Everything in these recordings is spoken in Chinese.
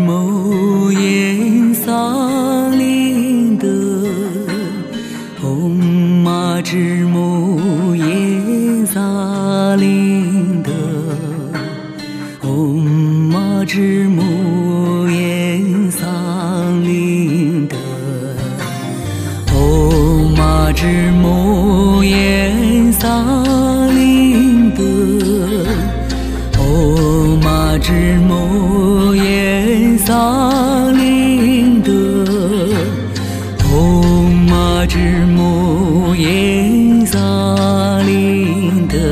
母耶萨林德，唵嘛支母耶萨林德，唵嘛支母耶萨林德，唵嘛支母耶萨林德，唵嘛支母耶萨林德，唵嘛支母耶萨林德，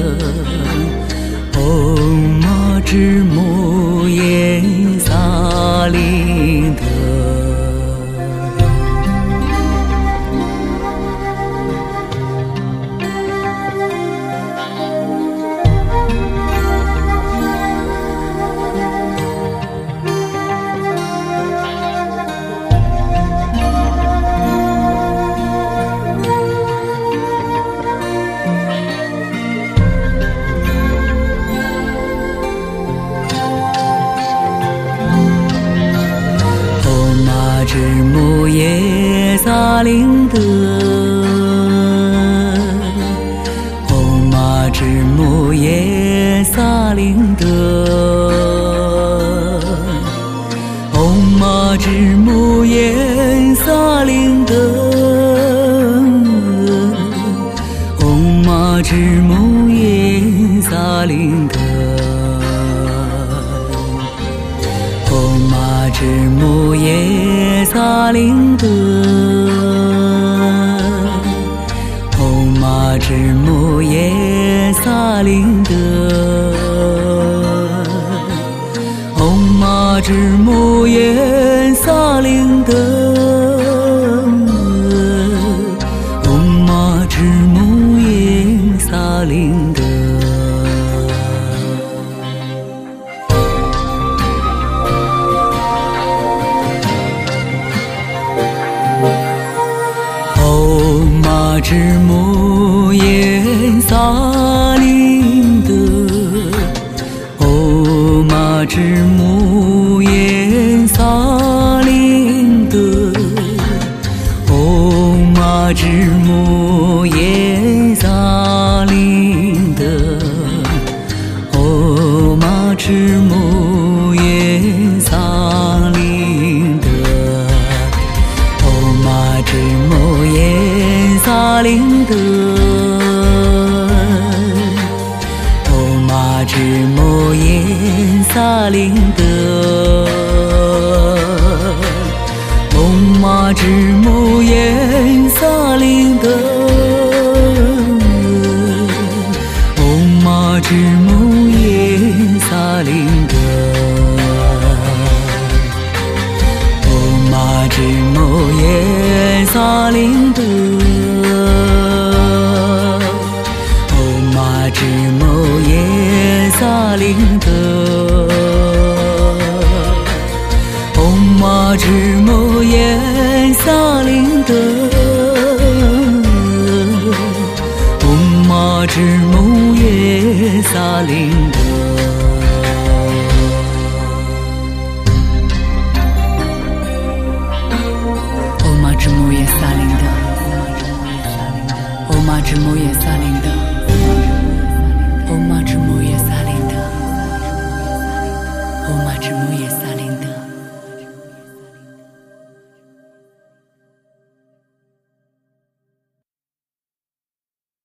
唵嘛支母耶萨林德。支母耶萨林德，唵嘛支母耶萨林德，唵嘛支母耶萨林德，唵嘛支母耶萨林德，唵嘛支母耶萨林德，唵嘛支母耶萨林德，唵嘛支母耶萨林德，唵嘛支母耶萨林德。唵嘛支母耶萨林德，唵嘛支母耶萨林德，唵嘛支母耶萨林德，唵嘛支母耶萨林德，唵嘛支母耶萨林德，唵嘛支母耶萨林德，唵嘛支母耶萨林德，唵嘛支母耶萨林德，唵嘛支母耶萨林德，唵嘛支母耶萨林德，唵嘛支母耶萨林德，唵嘛支母耶萨林德。唵嘛支母耶萨林德，唵嘛支母